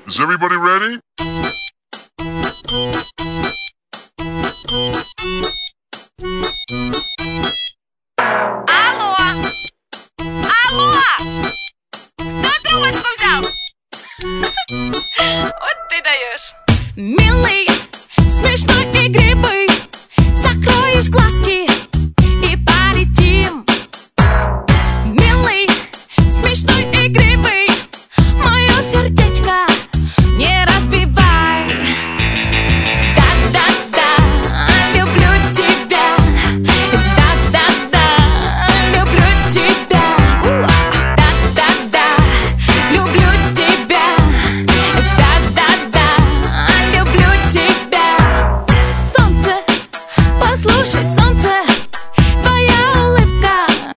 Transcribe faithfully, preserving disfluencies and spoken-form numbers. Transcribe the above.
Is everybody ready? Алло! Алло! Кто трубочку взял? Вот ты даешь. Милый, смешной, игривый, закроешь глазки